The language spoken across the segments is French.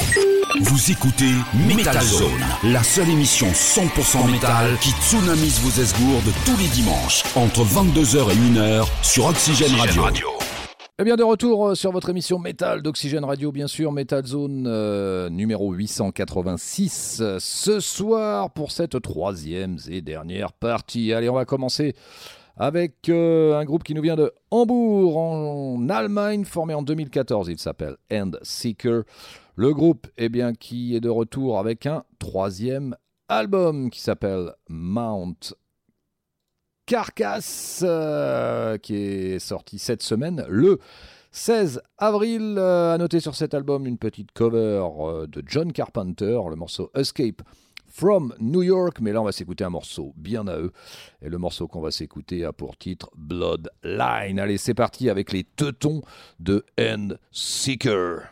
Vous écoutez Metal Zone, la seule émission 100% métal qui tsunamise vos esgourdes tous les dimanches entre 22h et 1h sur Oxygène Radio. Eh bien, de retour sur votre émission Métal d'Oxygène Radio, bien sûr, Metal Zone numéro 886 ce soir pour cette troisième et dernière partie. Allez, on va commencer avec un groupe qui nous vient de Hambourg, en Allemagne, formé en 2014. Il s'appelle Endseeker. Le groupe, eh bien, qui est de retour avec un troisième album qui s'appelle Mount Carcass, qui est sorti cette semaine, le 16 avril. À noter sur cet album une petite cover de John Carpenter, le morceau Escape from New York, mais là on va s'écouter un morceau bien à eux, et le morceau qu'on va s'écouter a pour titre Bloodline. Allez, c'est parti avec les teutons de Endseeker.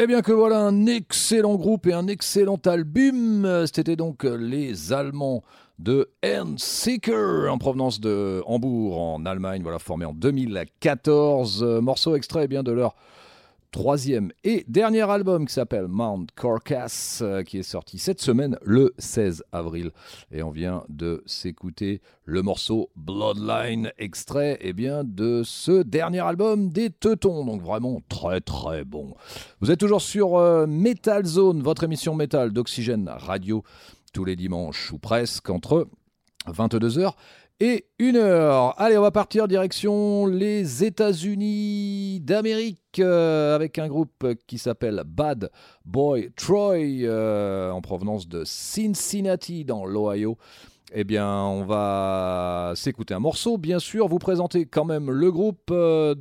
Eh bien que voilà un excellent groupe et un excellent album. C'était donc les Allemands de Ernseeker en provenance de Hambourg en Allemagne, voilà, formé en 2014. Morceau extrait bien de leur troisième et dernier album qui s'appelle Mount Carcass, qui est sorti cette semaine le 16 avril. Et on vient de s'écouter le morceau Bloodline, extrait bien, de ce dernier album des Teutons. Donc vraiment très très bon. Vous êtes toujours sur Metal Zone, votre émission métal d'Oxygène Radio, tous les dimanches ou presque entre 22h et 1h. Allez, on va partir direction les États-Unis d'Amérique avec un groupe qui s'appelle Bad Boy Troy en provenance de Cincinnati dans l'Ohio. Eh bien, on va s'écouter un morceau, bien sûr, vous présenter quand même le groupe.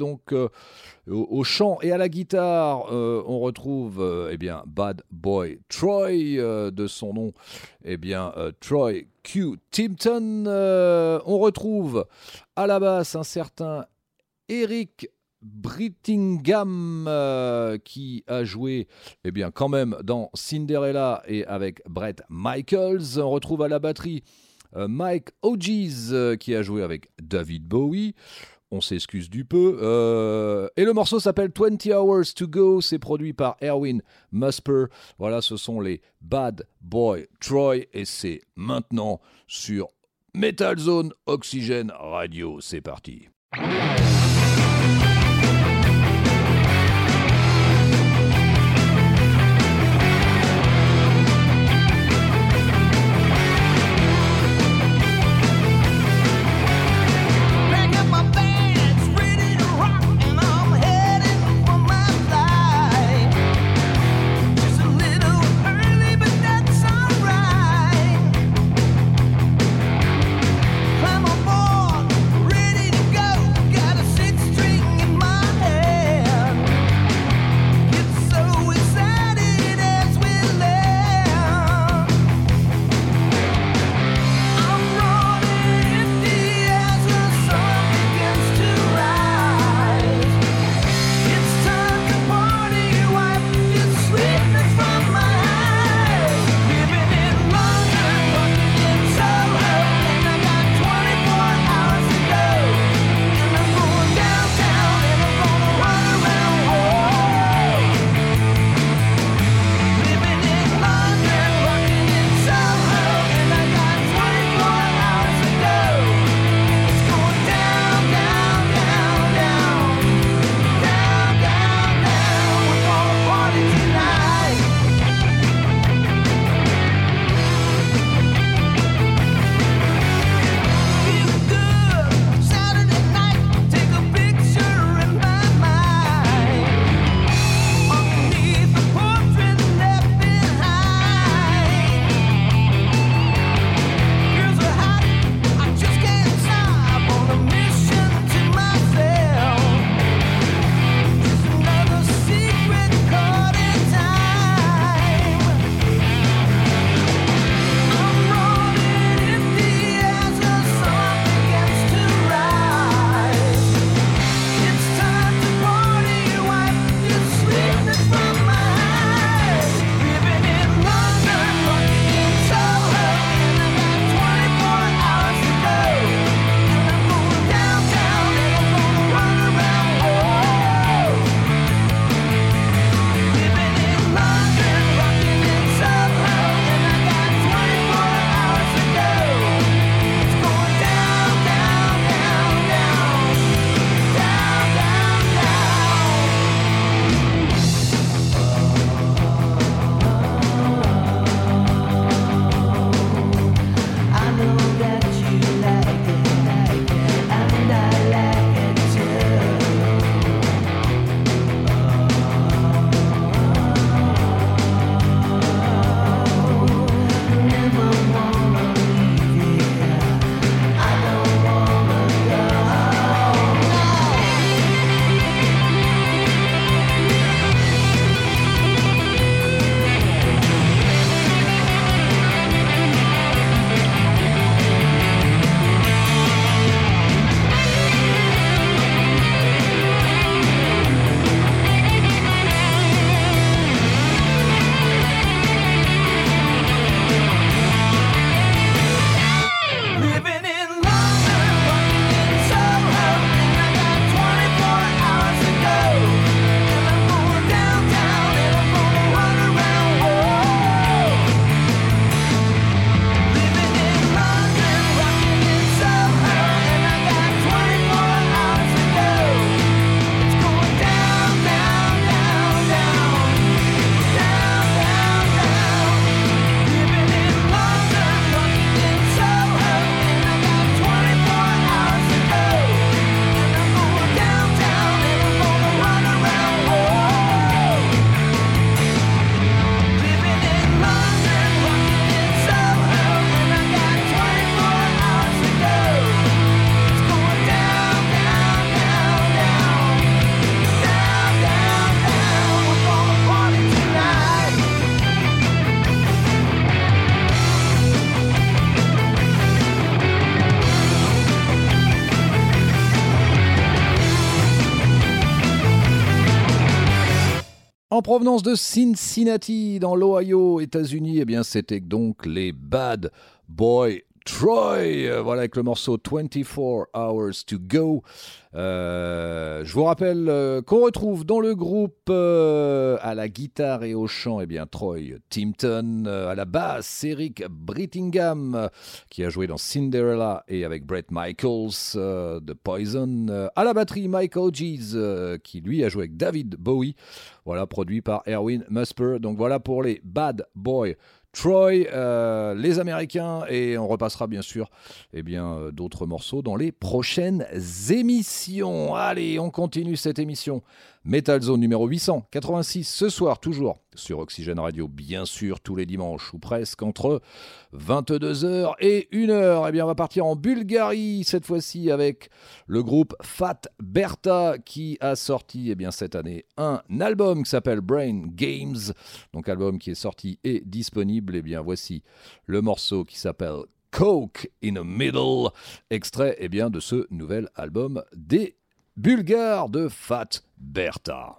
Au chant et à la guitare, on retrouve Bad Boy Troy, de son nom, Troy Q. Timpton. On retrouve à la basse un certain Eric Brittingham qui a joué quand même dans Cinderella et avec Bret Michaels. On retrouve à la batterie Mike Hodges qui a joué avec David Bowie. On s'excuse du peu. Et le morceau s'appelle 20 Hours to Go. C'est produit par Erwin Musper. Voilà, ce sont les Bad Boy Troy. Et c'est maintenant sur Metal Zone Oxygène Radio. C'est parti. Gotta En provenance de Cincinnati, dans l'Ohio, États-Unis, eh bien, c'était donc les Bad Boy Troy. Voilà, avec le morceau 24 Hours to Go. Je vous rappelle qu'on retrouve dans le groupe à la guitare et au chant, eh bien, Troy Timpton, à la basse, Eric Brittingham, qui a joué dans Cinderella et avec Bret Michaels de Poison, à la batterie, Mike Hodges, qui lui a joué avec David Bowie, voilà, produit par Erwin Musper. Donc voilà pour les Bad Boy Troy, les Américains, et on repassera bien sûr d'autres morceaux dans les prochaines émissions. Allez, on continue cette émission Metal Zone numéro 886 ce soir, toujours sur Oxygène Radio, bien sûr, tous les dimanches ou presque entre 22h et 1h. Eh bien, on va partir en Bulgarie cette fois-ci avec le groupe Fat Bertha qui a sorti cette année un album qui s'appelle Brain Games. Donc, album qui est sorti et disponible. Eh bien, voici le morceau qui s'appelle Coke in the Middle, extrait de ce nouvel album des Bulgares de Fat Bertha.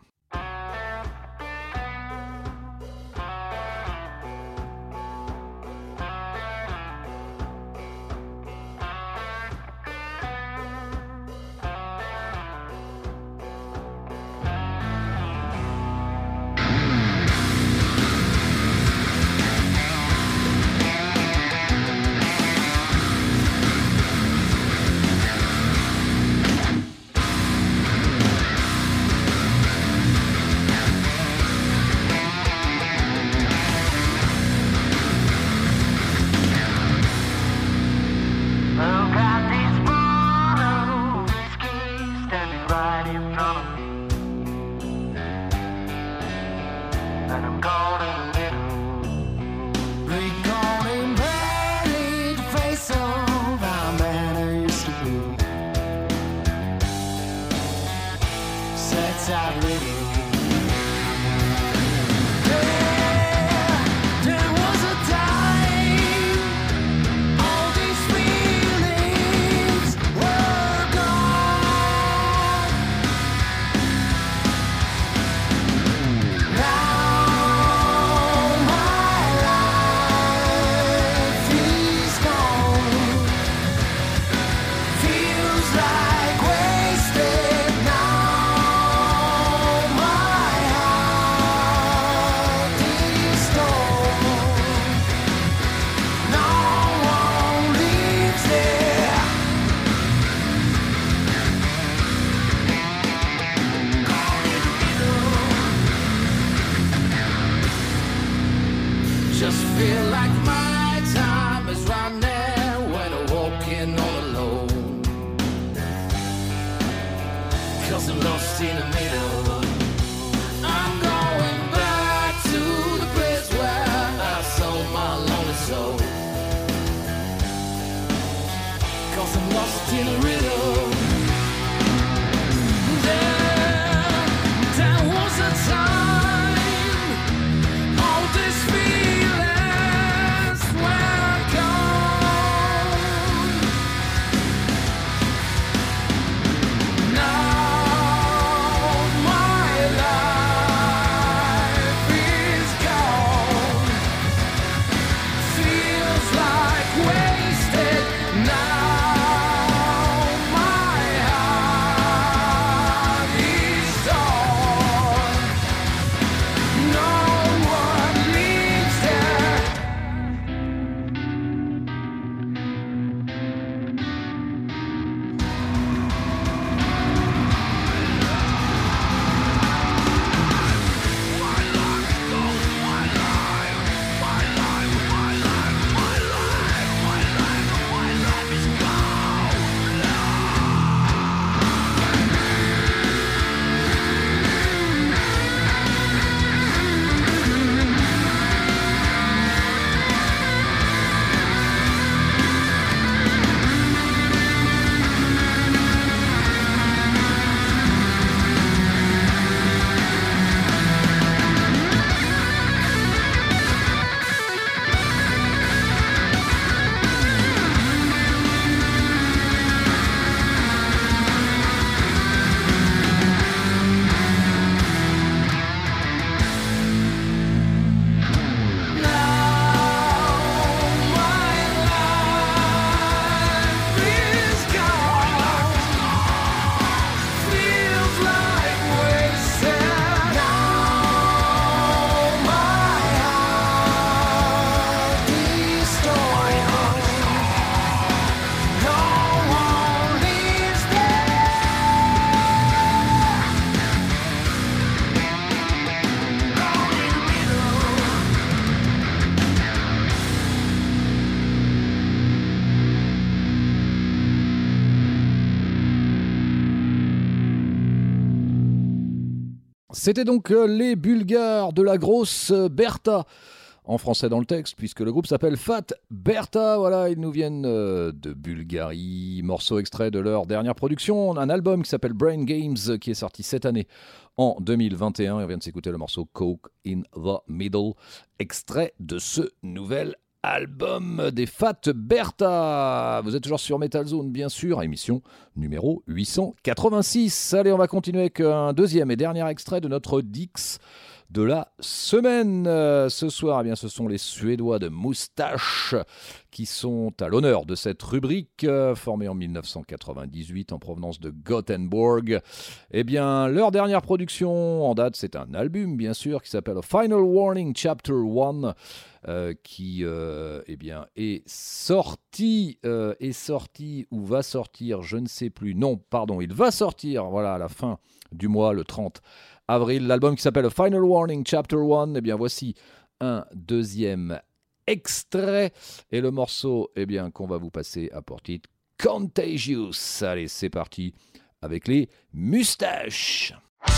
C'était donc les Bulgares de la grosse Bertha, en français dans le texte, puisque le groupe s'appelle Fat Bertha. Voilà, ils nous viennent de Bulgarie. Morceau extrait de leur dernière production, un album qui s'appelle Brain Games, qui est sorti cette année en 2021. Et on vient de s'écouter le morceau Coke in the Middle, extrait de ce nouvel album des Fat Bertha. Vous êtes toujours sur Metal Zone, bien sûr, émission numéro 886. Allez, on va continuer avec un deuxième et dernier extrait de notre Dix de la semaine. Ce soir, eh bien, ce sont les Suédois de Moustache qui sont à l'honneur de cette rubrique, formée en 1998 en provenance de Gothenburg. Eh bien, leur dernière production en date, c'est un album, bien sûr, qui s'appelle A Final Warning Chapter 1, qui eh bien, est sorti ou va sortir, je ne sais plus. Non, pardon, il va sortir, voilà, à la fin du mois, le 30 avril. L'album qui s'appelle A Final Warning Chapter 1, eh bien, voici un deuxième extrait. Et le morceau, eh bien, qu'on va vous passer à pour titre, Contagious. Allez, c'est parti avec les Moustaches.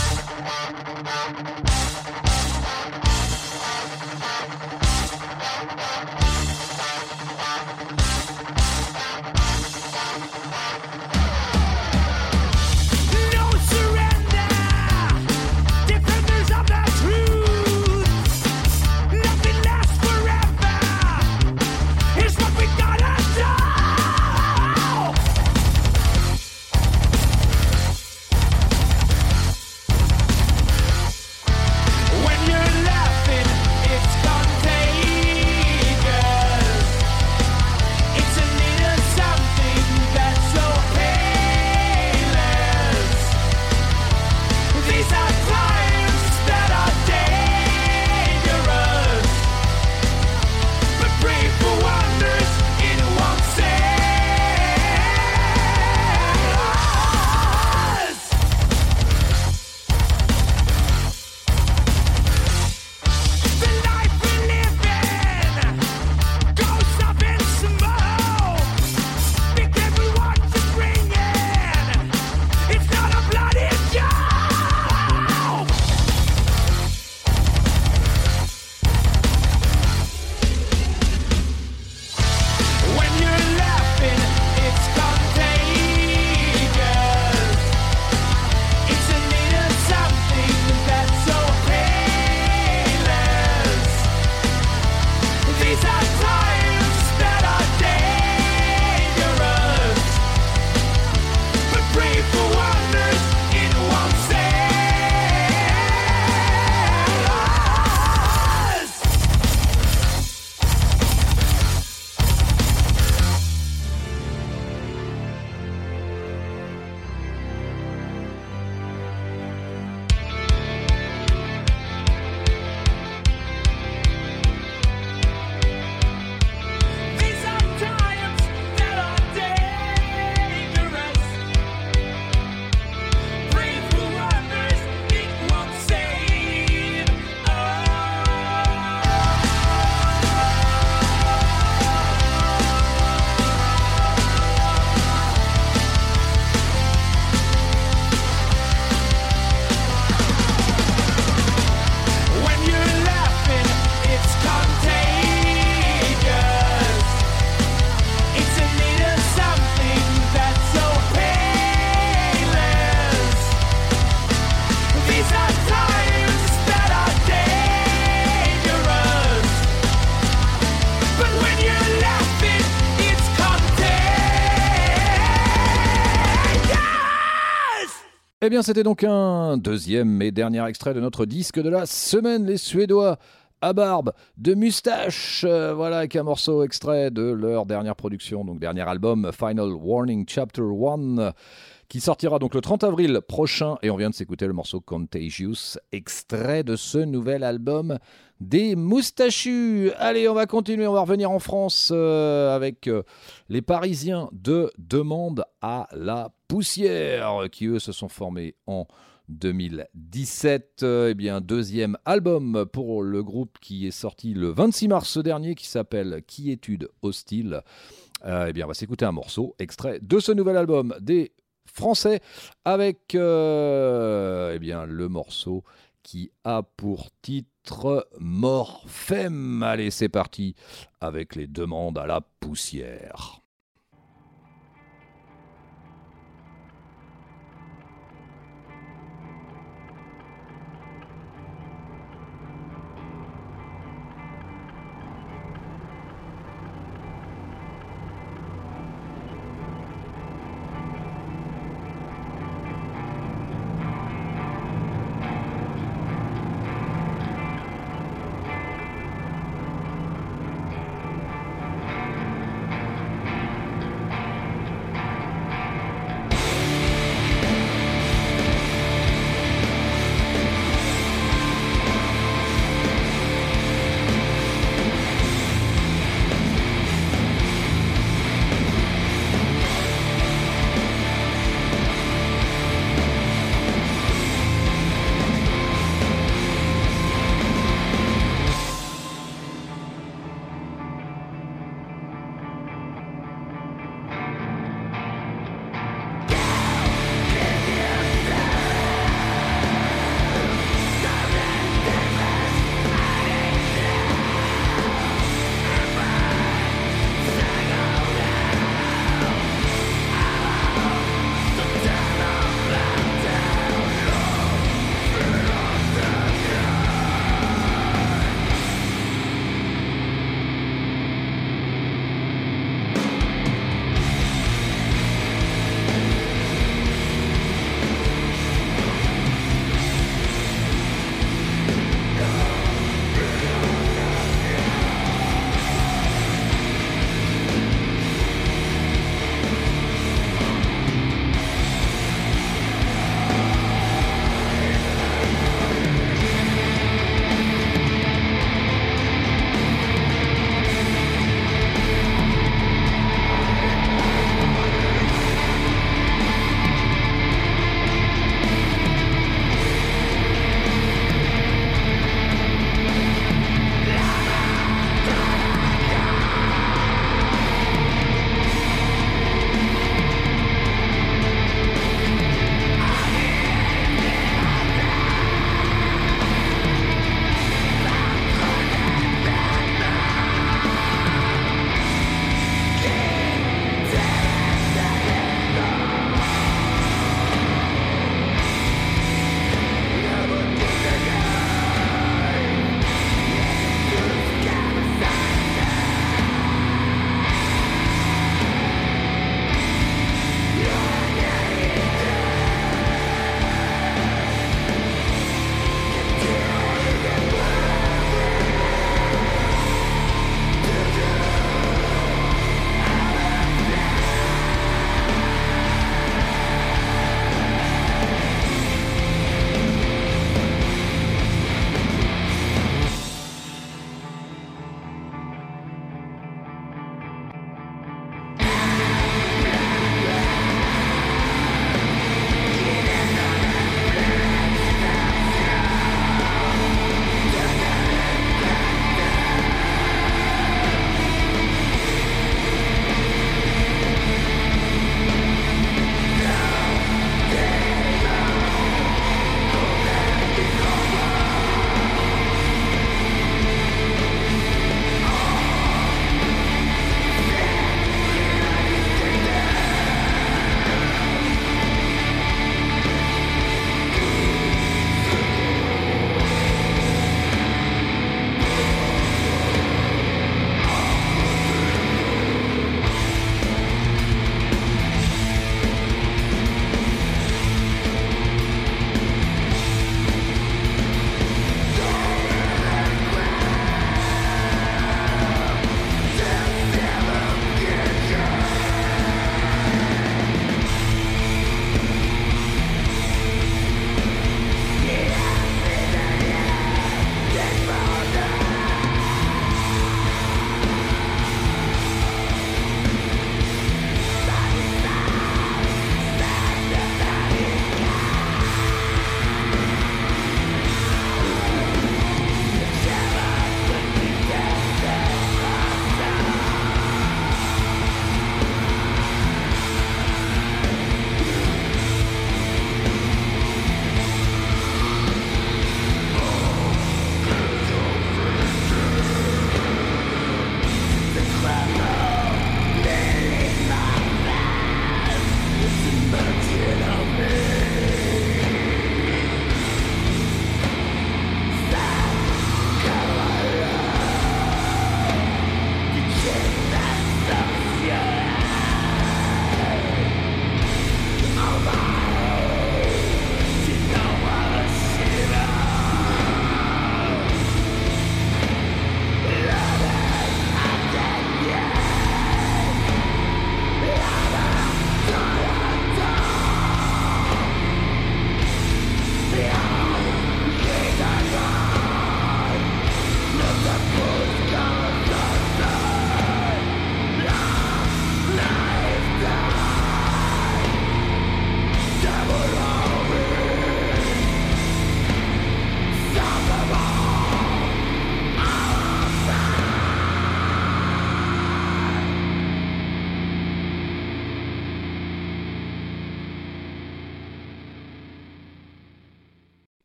Eh bien, c'était donc un deuxième et dernier extrait de notre disque de la semaine, les Suédois à barbe de moustache. Voilà, avec un morceau extrait de leur dernière production, donc dernier album, Final Warning Chapter 1, qui sortira donc le 30 avril prochain. Et on vient de s'écouter le morceau Contagious, extrait de ce nouvel album des Moustachus. Allez, on va continuer, on va revenir en France avec les Parisiens de Demande à la Poussière, qui eux se sont formés en 2017. Eh bien, deuxième album pour le groupe qui est sorti le 26 mars dernier, qui s'appelle Quiétude Hostile. Eh bien, on va s'écouter un morceau extrait de ce nouvel album des français avec eh bien, le morceau qui a pour titre Morphème. Allez, c'est parti avec les demandes à la poussière.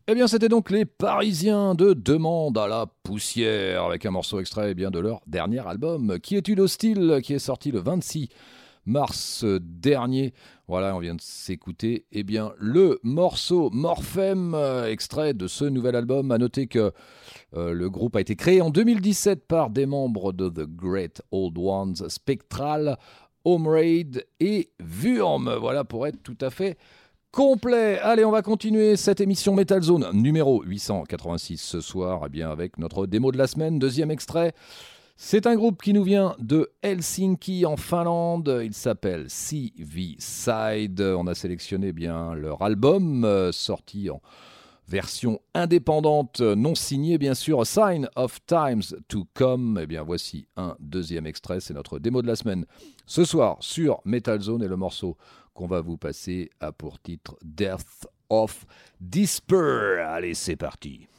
Eh bien, c'était donc les Parisiens de Demande à la poussière, avec un morceau extrait de leur dernier album, Qui est-il hostile, qui est sorti le 26 mars dernier. Voilà, on vient de s'écouter le morceau Morphème, extrait de ce nouvel album. À noter que le groupe a été créé en 2017 par des membres de The Great Old Ones, Spectral, Home Raid et Wurm. Voilà, pour être tout à fait complet. Allez, on va continuer cette émission Metal Zone numéro 886 ce soir, avec notre démo de la semaine, deuxième extrait. C'est un groupe qui nous vient de Helsinki en Finlande. Il s'appelle CV Side. On a sélectionné leur album sorti en version indépendante, non signée bien sûr, Sign of Times to Come. Voici un deuxième extrait, c'est notre démo de la semaine ce soir sur Metal Zone, et le morceau qu'on va vous passer a pour titre Death of Despair. Allez, c'est parti.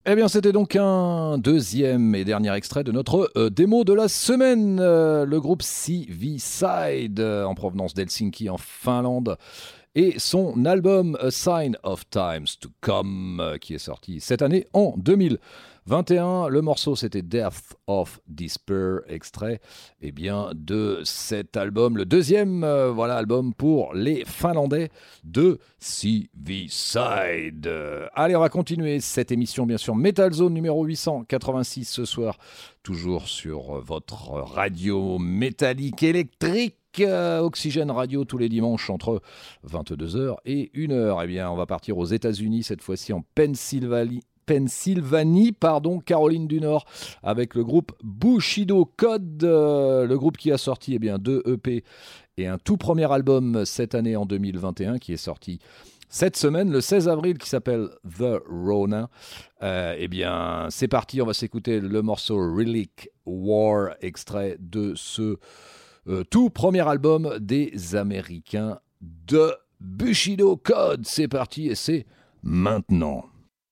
Eh bien, c'était donc un deuxième et dernier extrait de notre démo de la semaine. Le groupe CV-Side, en provenance d'Helsinki en Finlande, et son album A Sign of Times to Come, qui est sorti cette année en 2021. Le morceau, c'était Death of Despair, extrait de cet album, le deuxième album pour les Finlandais de CV-Side. Allez, on va continuer cette émission, bien sûr, Metal Zone numéro 886 ce soir, toujours sur votre radio métallique électrique. Oxygène Radio tous les dimanches entre 22h et 1h. Eh bien, on va partir aux États-Unis, cette fois-ci en Pennsylvanie, Caroline du Nord, avec le groupe Bushido Code, le groupe qui a sorti 2 EP et un tout premier album cette année en 2021 qui est sorti cette semaine, le 16 avril, qui s'appelle The Rona. C'est parti, on va s'écouter le morceau Relic War, extrait de ce tout premier album des Américains de Bushido Code. C'est parti et c'est maintenant.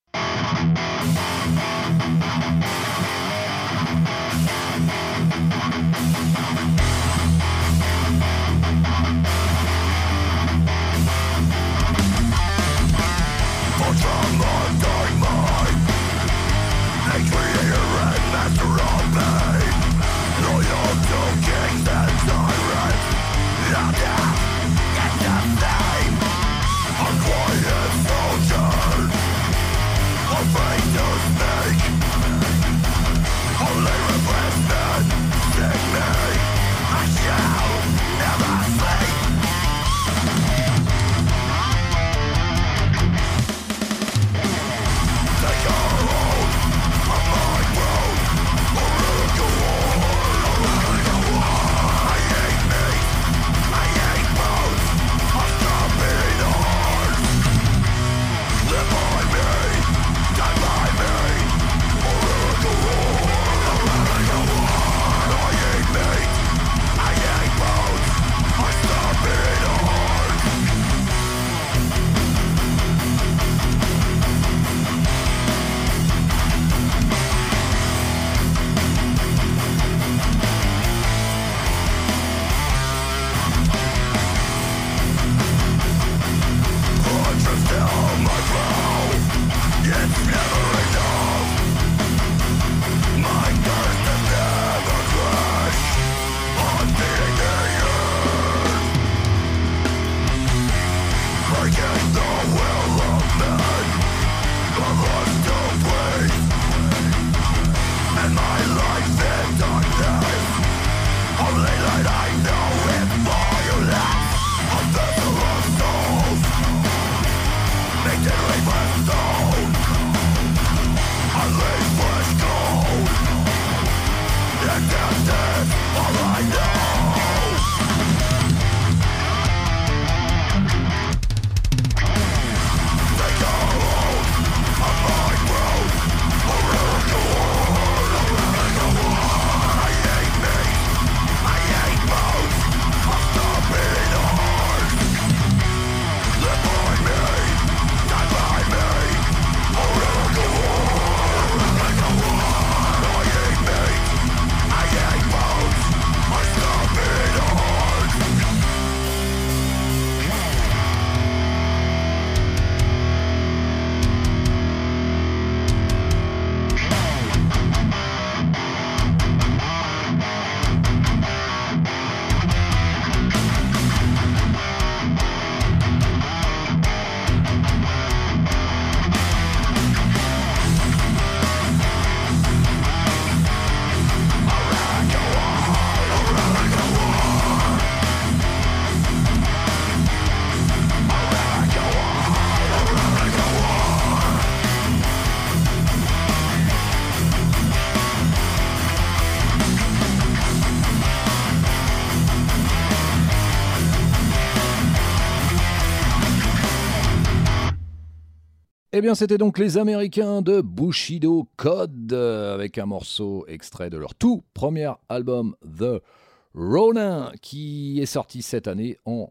Eh bien, c'était donc les Américains de Bushido Code, avec un morceau extrait de leur tout premier album, The Rona, qui est sorti cette année en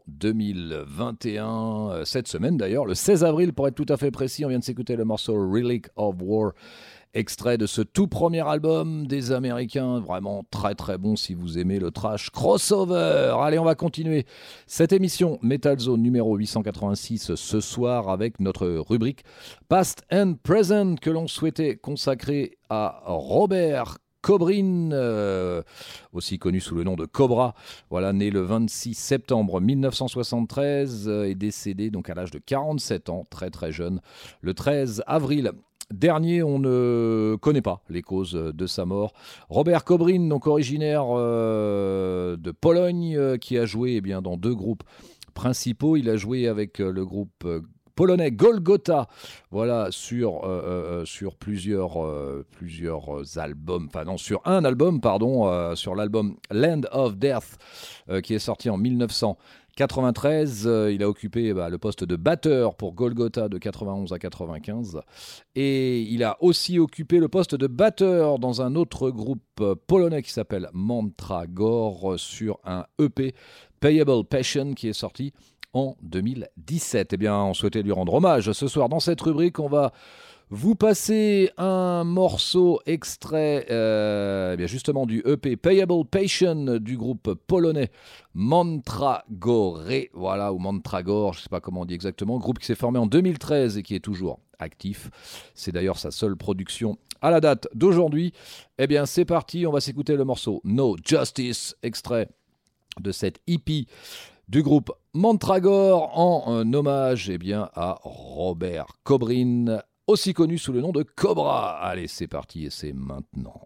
2021, cette semaine d'ailleurs, le 16 avril pour être tout à fait précis. On vient de s'écouter le morceau Relic of War, extrait de ce tout premier album des Américains, vraiment très très bon si vous aimez le trash crossover. Allez, on va continuer cette émission Metal Zone numéro 886 ce soir avec notre rubrique Past and Present que l'on souhaitait consacrer à Robert Cobrin, aussi connu sous le nom de Cobra, voilà, né le 26 septembre 1973 et décédé donc à l'âge de 47 ans, très très jeune, le 13 avril dernier. On ne connaît pas les causes de sa mort. Robert Cobrin, donc originaire de Pologne, qui a joué dans 2 groupes principaux. Il a joué avec le groupe polonais Golgotha, voilà, sur plusieurs albums, enfin non, sur un album, pardon, sur l'album Land of Death, qui est sorti en 1993. Il a occupé le poste de batteur pour Golgotha de 91 à 95, et il a aussi occupé le poste de batteur dans un autre groupe polonais qui s'appelle Mantragore, sur un EP, Payable Passion, qui est sorti en 2017. On souhaitait lui rendre hommage. Ce soir, dans cette rubrique, on va vous passer un morceau extrait justement du EP Payable Passion du groupe polonais Mantragore, voilà, ou Mantragore, je ne sais pas comment on dit exactement, groupe qui s'est formé en 2013 et qui est toujours actif. C'est d'ailleurs sa seule production à la date d'aujourd'hui. C'est parti, on va s'écouter le morceau No Justice, extrait de cette EP du groupe Mantragore, en hommage à Robert Cobrin, aussi connu sous le nom de Cobra. Allez, c'est parti et c'est maintenant.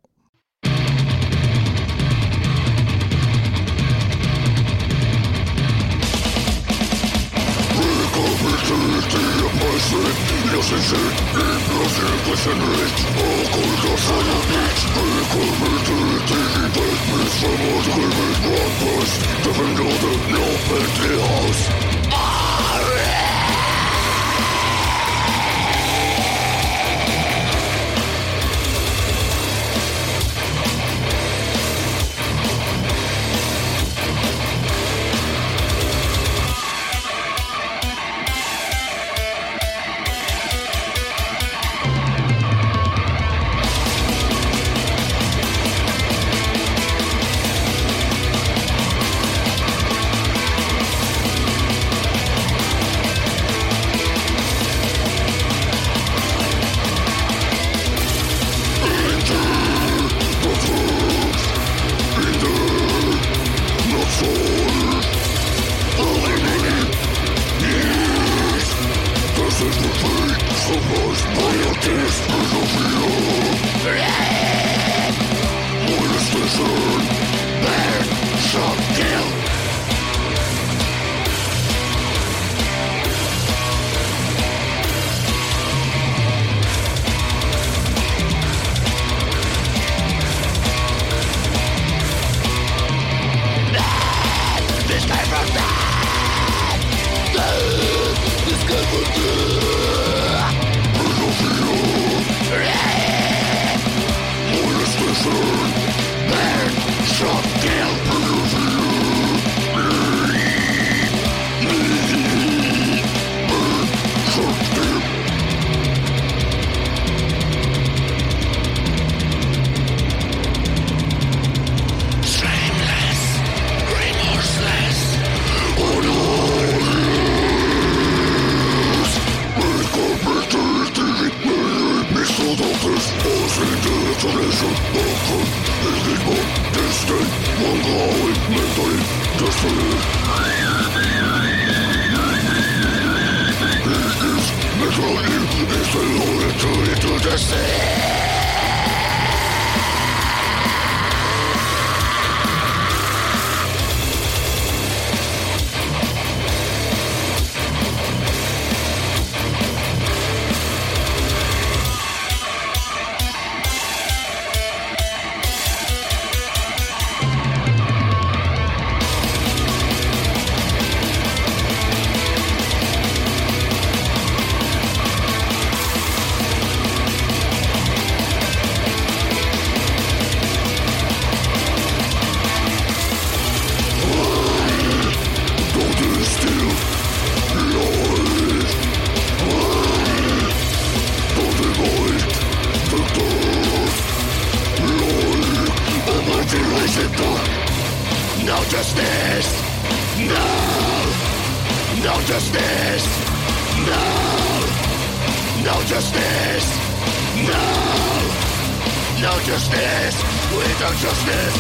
justice, no, no justice, no, no justice, without justice.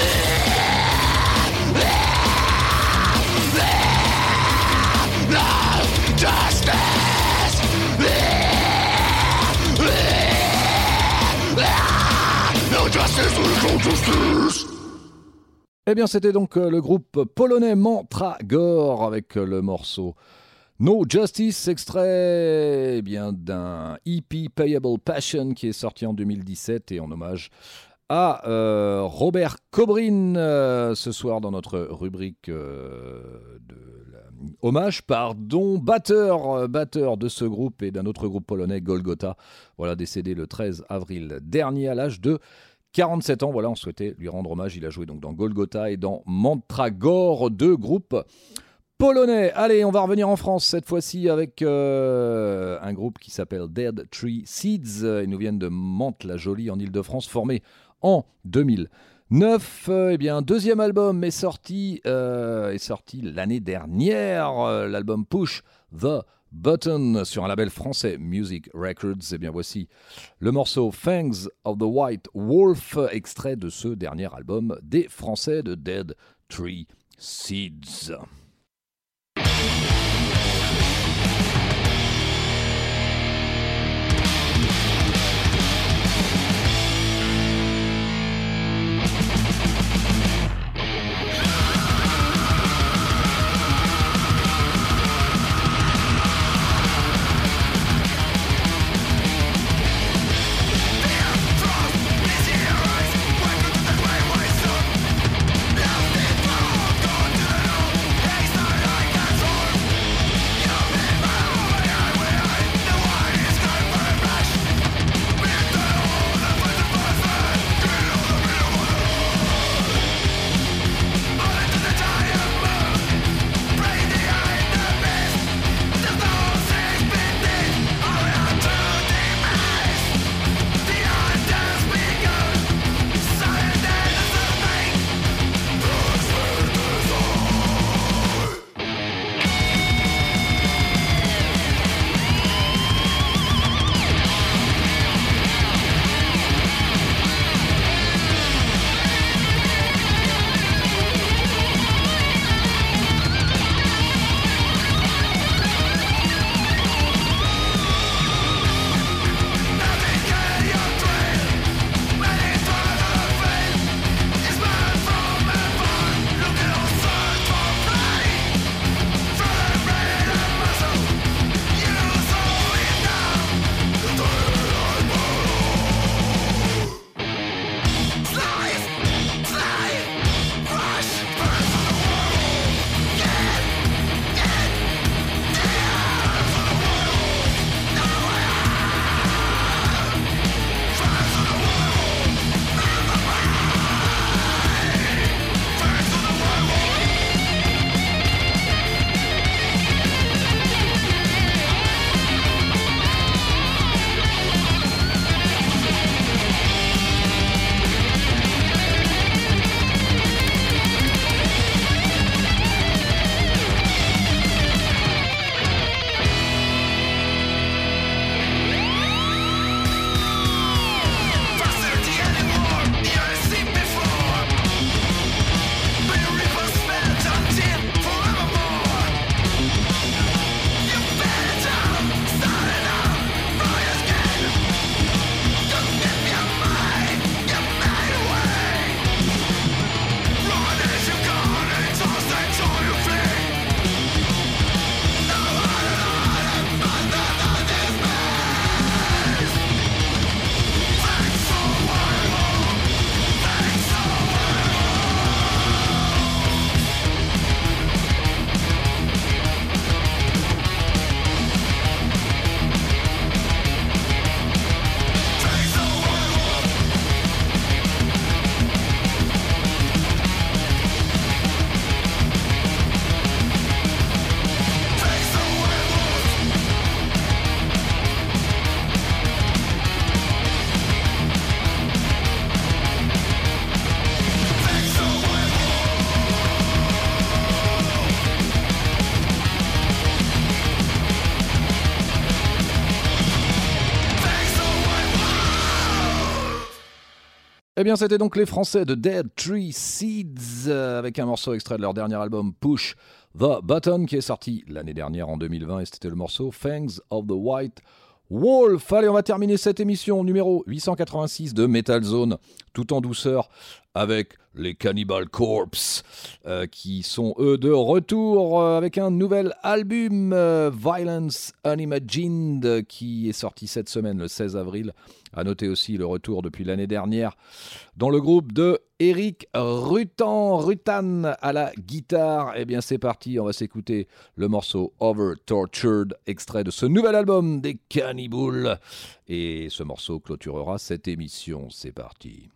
Eh bien, c'était donc le groupe polonais Mantragore avec le morceau No Justice, extrait d'un EP Payable Passion qui est sorti en 2017 et en hommage à Robert Kobrin ce soir dans notre rubrique batteur de ce groupe et d'un autre groupe polonais, Golgotha, voilà, décédé le 13 avril dernier à l'âge de 47 ans. Voilà, on souhaitait lui rendre hommage. Il a joué donc dans Golgotha et dans Mantragore, deux groupes polonais. Allez, on va revenir en France cette fois-ci avec un groupe qui s'appelle Dead Tree Seeds. Ils nous viennent de Mantes-la-Jolie en Ile-de-France, formé en 2009. Eh bien, un deuxième album est sorti l'année dernière. L'album Push the Button sur un label français, Music Records. Eh bien, voici le morceau Fangs of the White Wolf, extrait de ce dernier album des Français de Dead Tree Seeds. Hey! Eh bien, c'était donc les Français de Dead Tree Seeds avec un morceau extrait de leur dernier album Push the Button qui est sorti l'année dernière en 2020 et c'était le morceau Fangs of the White Wolf. Allez, on va terminer cette émission numéro 886 de Metal Zone tout en douceur avec les Cannibal Corpse qui sont eux de retour avec un nouvel album Violence Unimagined qui est sorti cette semaine le 16 avril. À noter aussi le retour depuis l'année dernière dans le groupe de Eric Rutan à la guitare. Eh bien c'est parti, on va s'écouter le morceau Over Tortured, extrait de ce nouvel album des Cannibals. Et ce morceau clôturera cette émission, c'est parti.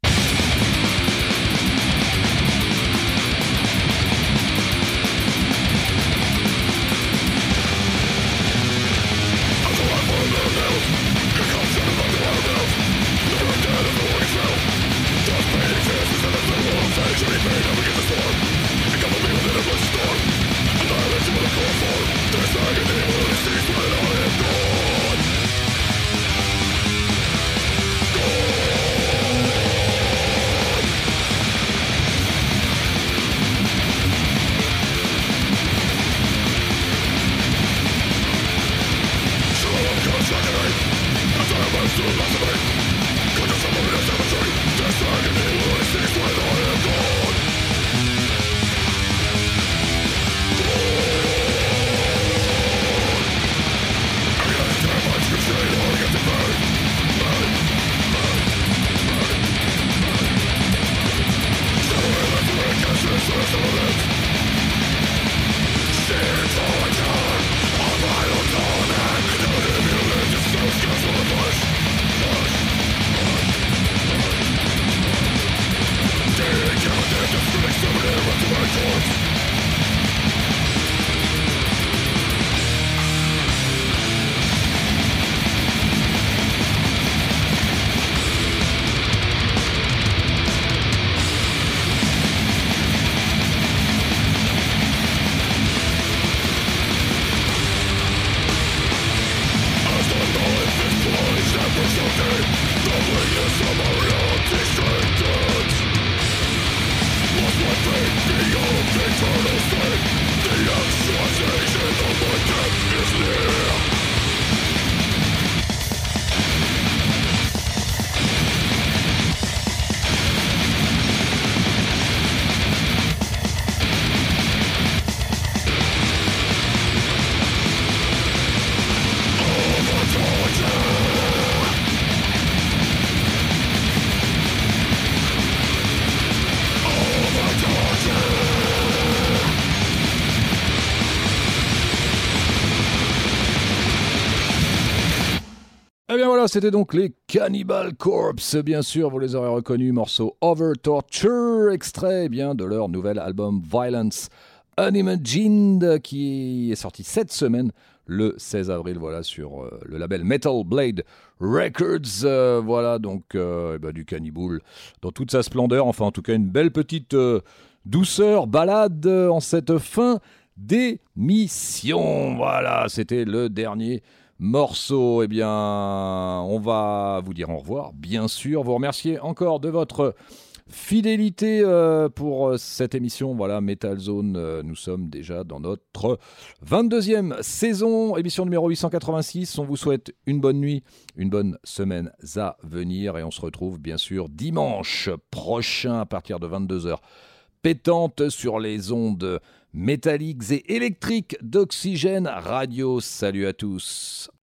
Eh bien voilà, c'était donc les Cannibal Corpse, bien sûr, vous les aurez reconnus, morceau Over Torture, extrait bien de leur nouvel album Violence Unimagined qui est sorti cette semaine, le 16 avril, voilà, sur le label Metal Blade Records, voilà, donc du Cannibal dans toute sa splendeur, enfin en tout cas une belle petite douceur, balade en cette fin d'émission, voilà, c'était le dernier morceau. Eh bien, on va vous dire au revoir, bien sûr, vous remercier encore de votre fidélité pour cette émission, voilà, Metal Zone, nous sommes déjà dans notre 22e saison, émission numéro 886, on vous souhaite une bonne nuit, une bonne semaine à venir, et on se retrouve bien sûr dimanche prochain à partir de 22h, pétante sur les ondes métalliques et électriques d'Oxygène Radio. Salut à tous.